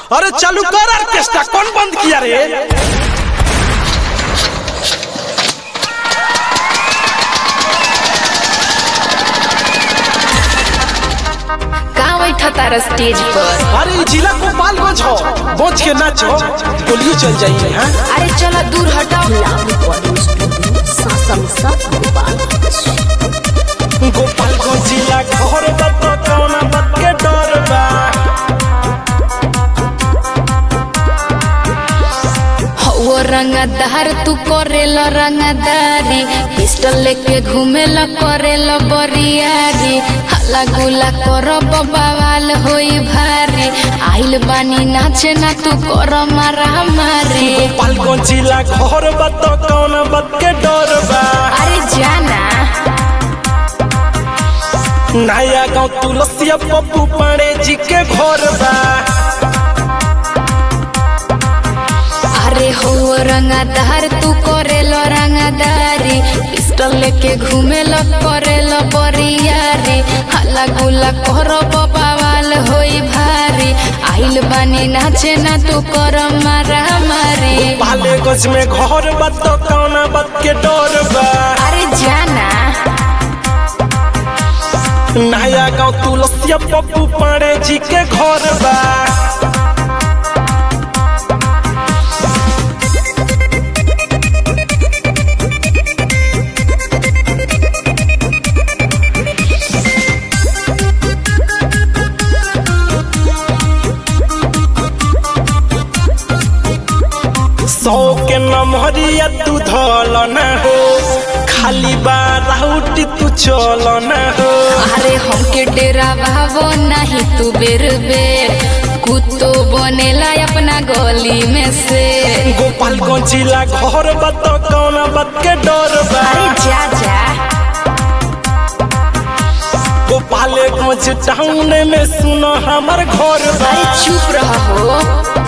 अरे चालू कर ऑर्केस्ट्रा, कौन बंद किया रे? तारा स्टेज पर। अरे जिला गोपालगंज हो, बच के नाचो, गोलियों चल जाइए। हाँ अरे चलो दूर हटाओ। गोपालगंज जिला घर बता कौना बात के डर बा। वो रंगदार तू करेला रंगदारी, पिस्टल लेके घूमेला करेला बरियारी, हल्ला गुला करब बवाल होई भारी, आइल बानी नाचे ना तू कर मारा मारे। गोपालगंज जिला घर बता कौना बात के डर बा। अरे जाना नया गाँव तुलसिया पप्पू पाड़े जी के घर बा। अरे हो रंगदार तू करेला रंगदारी, पिस्टल लेके घूमेला करेला बरियारी, हल्ला गुला करब बवाल होई भारी, आइल बानी नाचे ना तू कर मारा मारे। गोपालगंज में घर बता कौना बात के डर बा। अरे जाना नया गाँव तुलसिया पप्पू पाड़े जी के घर बा। सौ के नमहरिया तू धल न हो, खाली बाराउटी तू चल न हो। अरे हमके डेरा भावो नहीं तू बेर बेर, कुत्तो बनेला अपना गली में से। गोपालगंज जिला घर बता कौना बात के डर बा। अरे जा जा गोपालगंज टाउन में सुनो हमार घर बा। अरे चुप रहो।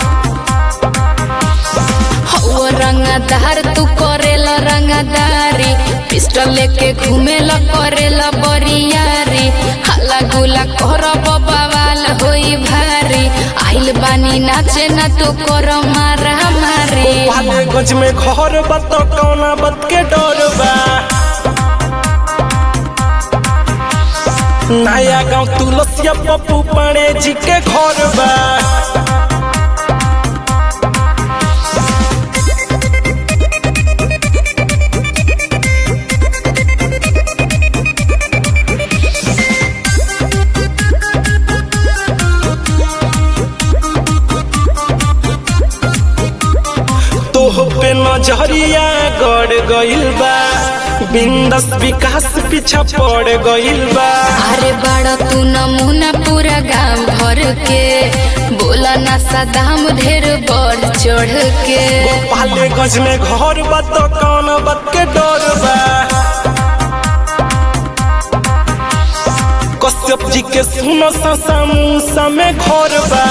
वो रंगदार तू करेला रंगदारी, पिस्टल लेके घूमेला करेला बरियारी, हल्ला गुला करब बवाल होई भारी, आइल बानी नाचे ना तू कर मारा मारे। गोपालगंज में घर बता कौना बात के डर बा। नया गाँव तुलसिया पप्पू पाड़े जी के घर बा। तोह पे नजरिया गड़ गइल बा, बिंदस विकास पीछा पड़ गइल बा। अरे बड़ा तू नमूना पूरा गांव भर के, बोला ना सदाम ढेर बढ़ चढ़ के। गोपालगंज में घर बता कौन बात के डर बा। कश्यप जी के सुनो समूसा में घर बा।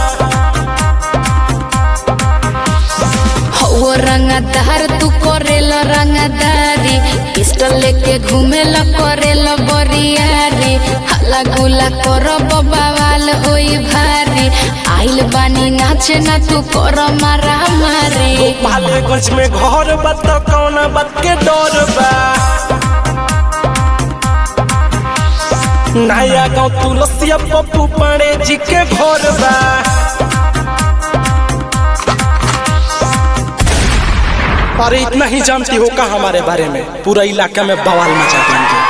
वो रंगदार तू करेला रंगदारी, पिस्टल लेके घूमेला करेला बरियारी, हल्ला गुला करब बवाल होई भारी, आइल बानी नाचे ना तू कर मारा मारे। गोपालगंज में घर बता कौना बात के डर बा। नया गाँव तुलसिया पप्पू पाड़े जी के घर बा। अरे इतना ही जानती हो का हमारे बारे में, पूरा इलाका में बवाल मचा देंगे।